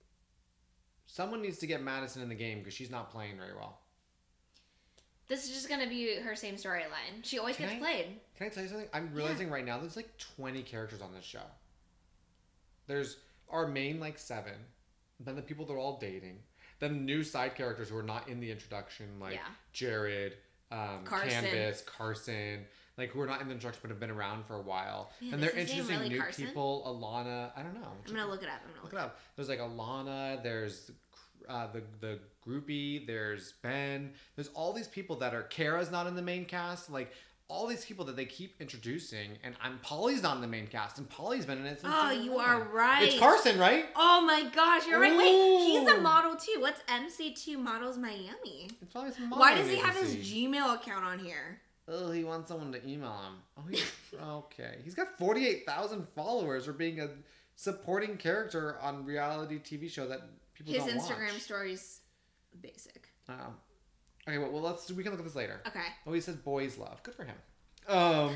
Someone needs to get Madison in the game because she's not playing very well. This is just gonna be her same storyline. She always Can gets I- played. Can I tell you something? I'm realizing right now there's like twenty characters on this show. There's our main like seven, then the people they're all dating, then new side characters who are not in the introduction, like Yeah. Jared, um, Carson. Canvas, Carson, like who are not in the introduction but have been around for a while. Man, and is they're his name introducing really new Carson? people. Alana, I don't know. I'm gonna look it up. I'm gonna Look look it up. There's like Alana. There's uh, the the groupie. There's Ben. There's all these people that are. Kara's not in the main cast. Like all these people that they keep introducing, and I'm Polly's not in the main cast, and Polly's been in it since. Oh, season you one. are right. It's Carson, right? Oh my gosh, you're right. Wait, he's a Ooh. model too. What's M C two Models Miami? It's probably some Why does modeling he have his agency. Gmail account on here? Oh, he wants someone to email him. Oh, he's okay. He's got forty-eight thousand followers for being a supporting character on reality T V show that people His don't Instagram watch. stories, basic. Oh. Okay, well, well, let's we can look at this later. Okay. Oh, he says boys love. Good for him. Um.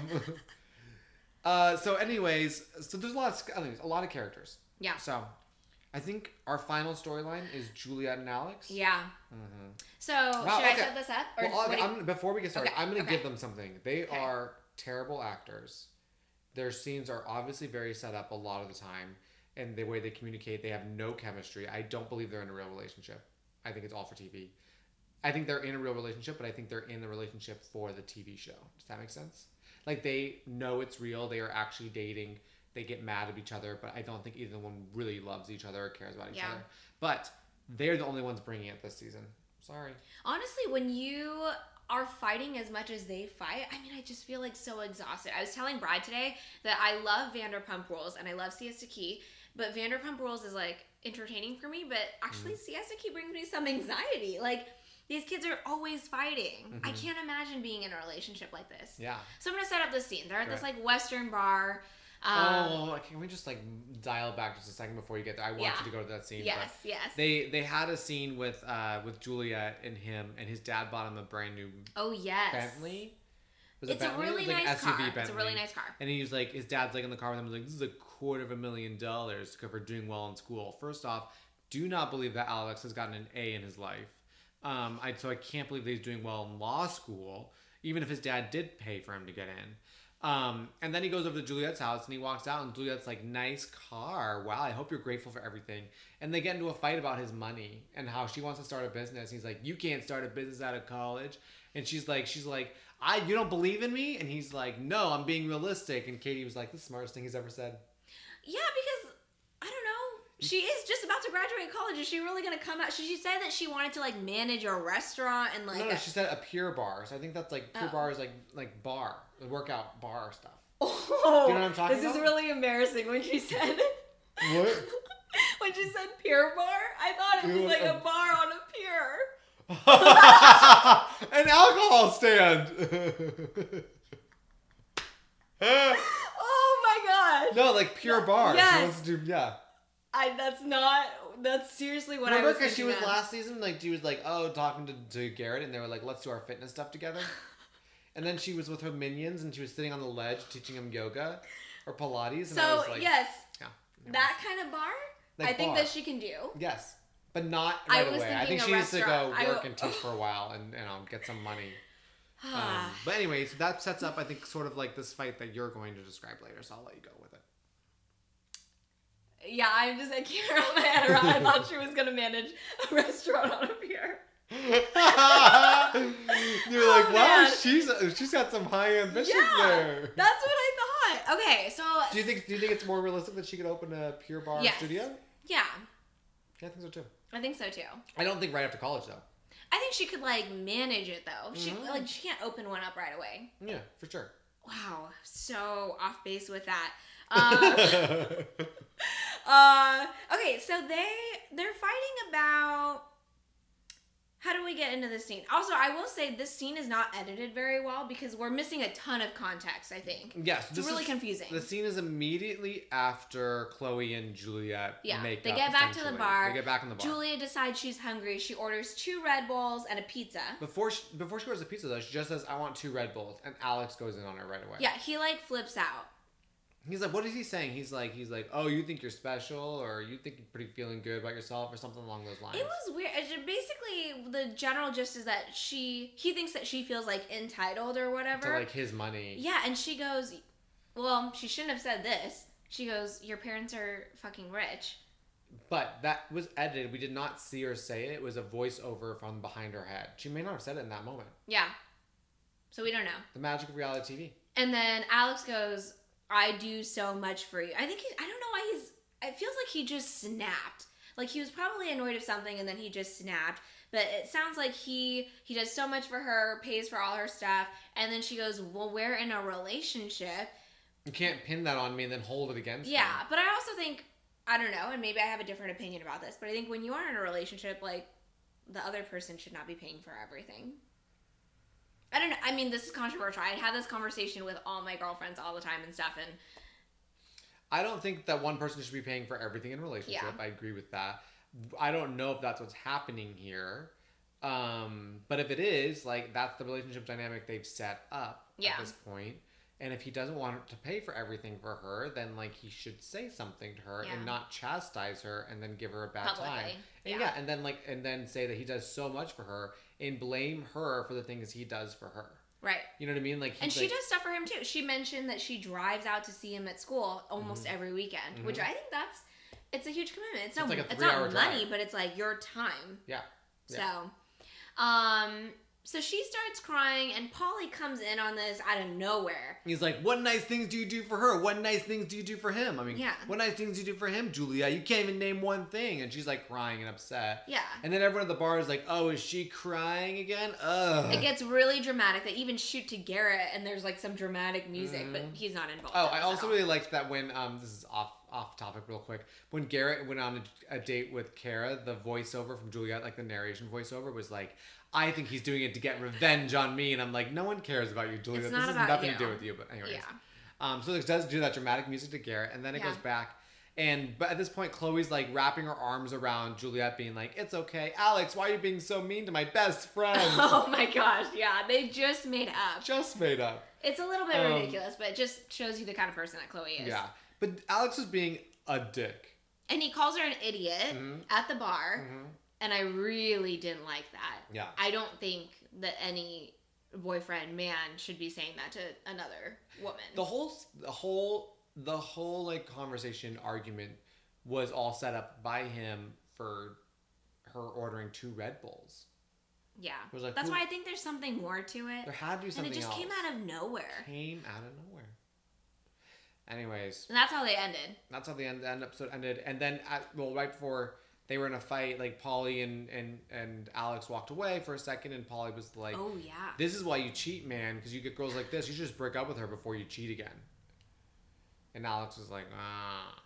uh. So, anyways, so there's a lot of anyways, a lot of characters. Yeah. So, I think our final storyline is Juliet and Alex. Yeah. Mm-hmm. So Wow, should I okay. set this up? Or Well, what okay, do you- I'm, before we get started, Okay, I'm going to okay. give them something. They Okay. are terrible actors. Their scenes are obviously very set up a lot of the time, and the way they communicate, they have no chemistry. I don't believe they're in a real relationship. I think it's all for T V. I think they're in a real relationship, but I think they're in a relationship for the T V show. Does that make sense? Like they know it's real. They are actually dating. They get mad at each other, but I don't think either one really loves each other or cares about each Yeah. other. But they're the only ones bringing it this season. Sorry. Honestly, when you are fighting as much as they fight, I mean, I just feel like so exhausted. I was telling Bride today that I love Vanderpump Rules and I love Siesta Key, but Vanderpump Rules is like entertaining for me, but actually Mm. Siesta Key brings me some anxiety. Like, these kids are always fighting. Mhm. I can't imagine being in a relationship like this. Yeah. So I'm gonna set up this scene. They're at this Right. like Western bar. Um, oh, can we just like dial back just a second before you get there? I want Yeah. you to go to that scene. yes, but yes. They they had a scene with uh with Juliet and him, and his dad bought him a brand new oh yes. Bentley. Was It's it a Bentley? really It was like nice S U V car. Bentley. It's a really nice car. And he was like, his dad's like in the car with him. He was like, this is a quarter of a million dollars for doing well in school. First off, do not believe that Alex has gotten an A in his life. Um, I so I can't believe that he's doing well in law school, even if his dad did pay for him to get in. Um, and then he goes over to Juliet's house and he walks out and Juliet's like, nice car. Wow, I hope you're grateful for everything. And they get into a fight about his money and how she wants to start a business. He's like, you can't start a business out of college. And she's like, she's like, I, you don't believe in me? And he's like, no, I'm being realistic. And Katie was like, the smartest thing he's ever said. Yeah, because I don't know. She is just about to graduate college. Is she really gonna come out? She, she said that she wanted to like manage a restaurant and like. no, no, a- she said a Pure Bar. So I think that's like, Pure Oh. Bar is like, like bar, workout bar stuff. Oh, Do you know what I'm talking this about? is really embarrassing when she said. What? When she said Pure Bar, I thought it was Ew, like a um, bar on a pier. An alcohol stand. Oh my gosh. No, like Pure Bar. She Yes. wants to do, yeah. I. That's not. That's seriously what Remember I was because she thinking was of. last season, like she was like, oh, talking to, to Garrett, and they were like, let's do our fitness stuff together. And then she was with her minions, and she was sitting on the ledge teaching them yoga or Pilates. And I So was like, yes, yeah, that kind of bar. Like I think bar. that she can do. yes, but not I right was away. I thinking think a she needs to go restaurant. I work w- and teach for a while and you know get some money. Um, but anyways, that sets up, I think, sort of like this fight that you're going to describe later. So I'll let you go with it. Yeah, I'm just I can't wrap my head around. I thought she was gonna manage a restaurant on a pier. You're Oh, like, wow, man. she's she's got some high ambitions Yeah, there. that's what I thought. Okay, so Do you think do you think it's more realistic that she could open a Pure Bar Yes. studio? yeah, Yeah, I think so too. I think so too. I don't think right after college though. I think she could like manage it though. She Mhm. like she can't open one up right away. Yeah, for sure. Wow, so off base with that. Uh, uh, okay, so they they're fighting about how do we get into this scene. Also, I will say this scene is not edited very well because we're missing a ton of context. I think Yes, it's this really is, confusing. The scene is immediately after Chloe and Juliet Yeah, make they up, get back to the essentially. bar. They get back in the bar. Julia decides she's hungry. She orders two Red Bulls and a pizza. Before she, before she orders the pizza though, she just says, "I want two Red Bulls," and Alex goes in on her right away. Yeah, he like flips out. He's like, "What is he saying?" He's like, "He's like, oh, you think you're special, or you think you're pretty feeling good about yourself, or something along those lines." It was weird. It just- Basically, the general gist is that she he thinks that she feels like entitled or whatever. to like his money. Yeah, and she goes, well, she shouldn't have said this. She goes, your parents are fucking rich. But that was edited. We did not see her say it. It was a voiceover from behind her head. She may not have said it in that moment. Yeah. So we don't know. The magic of reality T V. And then Alex goes, I do so much for you. I think he, I don't know why he's, it feels like he just snapped. Like he was probably annoyed of something and then he just snapped. But it sounds like he he does so much for her, pays for all her stuff, and then she goes, well, we're in a relationship. You can't pin that on me and then hold it against me. Yeah, but I also think, I don't know, and maybe I have a different opinion about this, but I think when you are in a relationship, like, the other person should not be paying for everything. I don't know. I mean, this is controversial. I have this conversation with all my girlfriends all the time and stuff, and I don't think that one person should be paying for everything in a relationship. Yeah. I agree with that. I don't know if that's what's happening here. Um, but if it is, like, that's the relationship dynamic they've set up Yeah. at this point. And if he doesn't want to pay for everything for her, then, like, he should say something to her Yeah. and not chastise her and then give her a bad Publicly. time. And Yeah. yeah, and then, like, and then say that he does so much for her and blame her for the things he does for her. right. You know what I mean? Like, he's And she like, does stuff for him, too. She mentioned that she drives out to see him at school almost Mhm. every weekend, which Mhm. I think that's, it's a huge commitment. It's, It's no, like a it's three-hour not money, drive. but it's, like, your time. Yeah. So, Yeah. um... So she starts crying, and Paulie comes in on this out of nowhere. He's like, what nice things do you do for her? What nice things do you do for him? I mean, Yeah. what nice things do you do for him, Julia? You can't even name one thing. And she's like crying and upset. Yeah. And then everyone at the bar is like, oh, is she crying again? Ugh. It gets really dramatic. They even shoot to Garrett, and there's like some dramatic music, but Mhm. he's not involved. Oh, in I this also at all. really liked that when, um, this is off off topic real quick. When Garrett went on a, a date with Kara, the voiceover from Juliet, like the narration voiceover, was like, I think he's doing it to get revenge on me. And I'm like, no one cares about you, Juliet. It's This not has about nothing you. to do with you. But anyways. Yeah. Um, so it does do that dramatic music to Garrett. And then it Yeah. goes back. And but at this point, Chloe's like wrapping her arms around Juliet, being like, it's okay. Alex, why are you being so mean to my best friend? Oh my gosh, yeah. They just made up. Just made up. It's a little bit Um, ridiculous, but it just shows you the kind of person that Chloe is. Yeah. But Alex is being a dick. And he calls her an idiot Mhm. at the bar. Mhm. And I really didn't like that. Yeah. I don't think that any boyfriend, man, should be saying that to another woman. The whole, the whole, the whole like conversation argument was all set up by him for her ordering two Red Bulls. Yeah. It was like, That's who- why I think there's something more to it. There had to be And something it just else. came out of nowhere. Came out of nowhere. Anyways, And that's how they ended. that's how the end, end episode ended. And then, at, well, right before they were in a fight, like Polly and, and, and Alex walked away for a second, and Polly was like, Oh, yeah. this is why you cheat, man, because you get girls like this. You should just break up with her before you cheat again. And Alex was like, ah.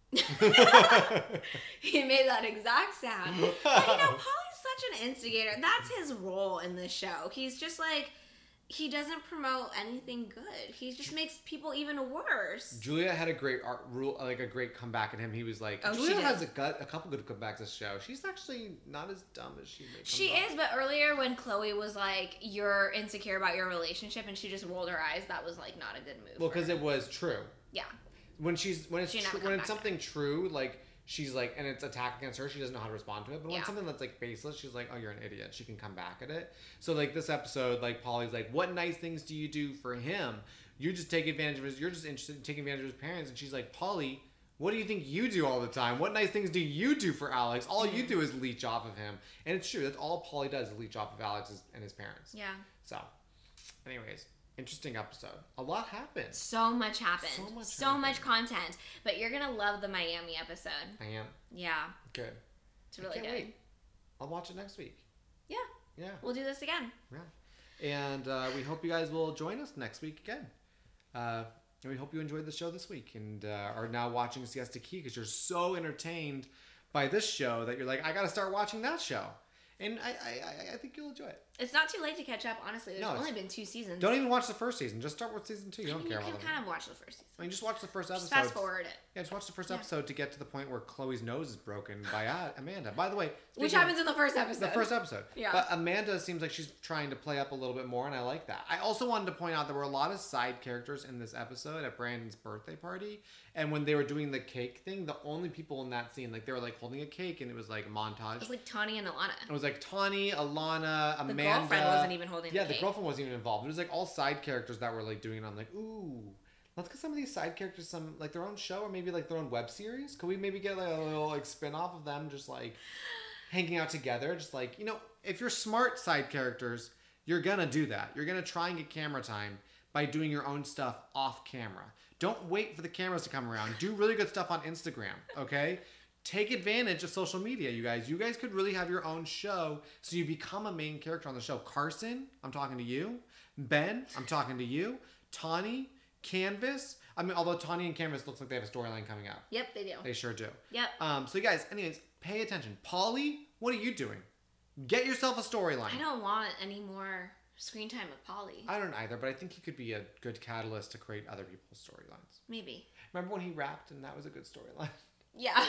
He made that exact sound. But, you know, Polly's such an instigator. That's his role in this show. He's just like, he doesn't promote anything good. He just makes people even worse. Julia had a great art rule, like a great comeback in him. He was like, Oh, she Julia did. has a, gut, a couple good comebacks this show. She's actually not as dumb as she makes. She is, but earlier when Chloe was like, you're insecure about your relationship, and she just rolled her eyes, that was like not a good move. Well, for her. because it was true. Yeah. When she's when it's She tr- never when come it's back something true, like she's like, and it's attack against her, she doesn't know how to respond to it. But when Yeah. it's something that's like baseless, she's like, oh, you're an idiot. She can come back at it. So like this episode, like Polly's like, what nice things do you do for him? You just take advantage of his. You're just interested in taking advantage of his parents. And she's like, Polly, what do you think you do all the time? What nice things do you do for Alex? All you do is leech off of him. And it's true. That's all Polly does is leech off of Alex and his parents. Yeah. So, anyways, interesting episode. A lot happened. So much happened. So much So happened. much content. But you're going to love the Miami episode. I am Yeah. good. It's really Can't good. wait. I'll watch it next week. Yeah. Yeah. We'll do this again. Yeah. And uh, we hope you guys will join us next week again. Uh, and we hope you enjoyed the show this week and uh, are now watching Siesta Key because you're so entertained by this show that you're like, I got to start watching that show. And I, I, I think you'll enjoy it. It's not too late to catch up, honestly. There's No, only it's- been two seasons. Don't even watch the first season. Just start with season two. You I don't mean, care you about can them. kind of watch the first season. I mean, just watch the first Just episode. fast forward it. Yeah, just watch the first Yeah. episode to get to the point where Chloe's nose is broken by uh, Amanda. By the way, Which speaking of- happens in the first episode. the first episode. Yeah. But Amanda seems like she's trying to play up a little bit more, and I like that. I also wanted to point out there were a lot of side characters in this episode at Brandon's birthday party. And when they were doing the cake thing, the only people in that scene, like they were like holding a cake, and it was like a montage. It was like Tawny and Alana. It was like Tawny, Alana, The Amanda. girlfriend wasn't even holding Yeah, the the cake. girlfriend wasn't even involved. It was like all side characters that were like doing it. I'm like, ooh, let's get some of these side characters some like their own show or maybe like their own web series. Could we maybe get like a little like spin off of them just like hanging out together? Just like, you know, if you're smart side characters, you're gonna do that. You're gonna try and get camera time by doing your own stuff off camera. Don't wait for the cameras to come around. Do really good stuff on Instagram, okay? Take advantage of social media, you guys. You guys could really have your own show so you become a main character on the show. Carson, I'm talking to you. Ben, I'm talking to you. Tawny, Canvas. I mean, although Tawny and Canvas looks like they have a storyline coming out. Yep, they do. They sure do. Yep. Um, so you guys, anyways, pay attention. Polly, what are you doing? Get yourself a storyline. I don't want any more screen time with Polly. I don't either, but I think he could be a good catalyst to create other people's storylines. Maybe. Remember when he rapped and that was a good storyline? Yeah.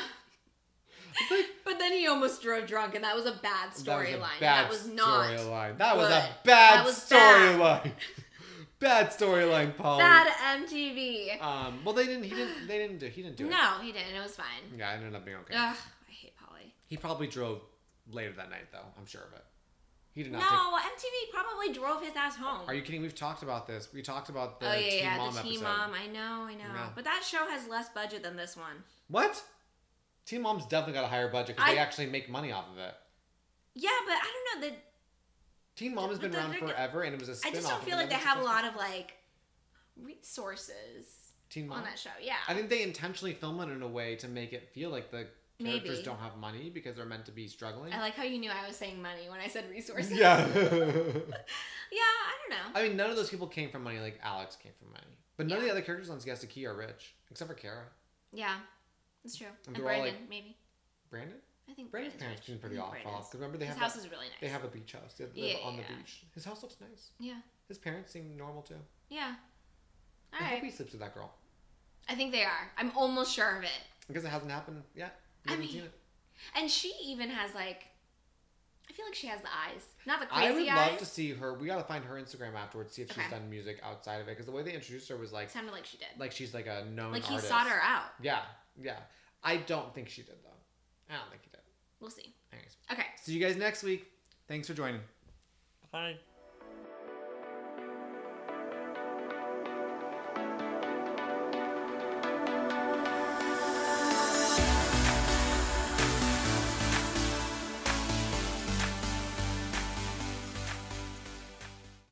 like, But then he almost drove drunk, and that was a bad that was a storyline. bad That was not storyline. That was a good. bad That was bad. storyline. Bad storyline, Polly. bad M T V. Um. Well, they didn't. He didn't. They didn't do. He didn't do it. No, he didn't. It was fine. Yeah, it ended up being okay. Ugh, I hate Polly. He probably drove later that night, though. I'm sure of it. He did not. No, M T V probably drove his ass home. Take, are you kidding? We've talked about this. We talked about the oh yeah, Teen yeah, Mom the Teen episode. Mom. I know, I know. Yeah. But that show has less budget than this one. What? Teen Mom's definitely got a higher budget because they I- actually make money off of it. Yeah, but I don't know. The Teen Mom has But been the- around the- forever, and it was a I spin-off. just don't of feel like they another have a successful- lot of like resources Teen Mom. on that show. Yeah. I think they intentionally film it in a way to make it feel like the characters Maybe. don't have money because they're meant to be struggling. I like how you knew I was saying money when I said resources. Yeah. Yeah, I don't know. I mean, none of those people came from money like Alex came from money. But none of Yeah. the other characters on Siesta Key are rich, except for Kara. Yeah. That's true. And And, they're all, Brandon, like- maybe. Brandon? I think Brandon's Brandon's parents rich. seem pretty I think off Brandon's- off. Because remember they His have house that, is really nice. they have a beach house. They live Yeah, on the yeah. beach. His house looks nice. Yeah. His parents seem normal too. Yeah. All I right. hope he sleeps with that girl. I think they are. I'm almost sure of it. Because it hasn't happened yet. We I haven't mean, seen it. And she even has like, I feel like she has the eyes, not the I crazy would eyes. love to see her. We gotta find her Instagram afterwards, see if she's Okay. done music outside of it. Because the way they introduced her was like, Sounded like she did. like she's like a known Like he artist. sought her out. Yeah, yeah. I don't think she did though. I don't think he did. We'll see. Anyways, Okay. see you guys next week. Thanks for joining. Bye.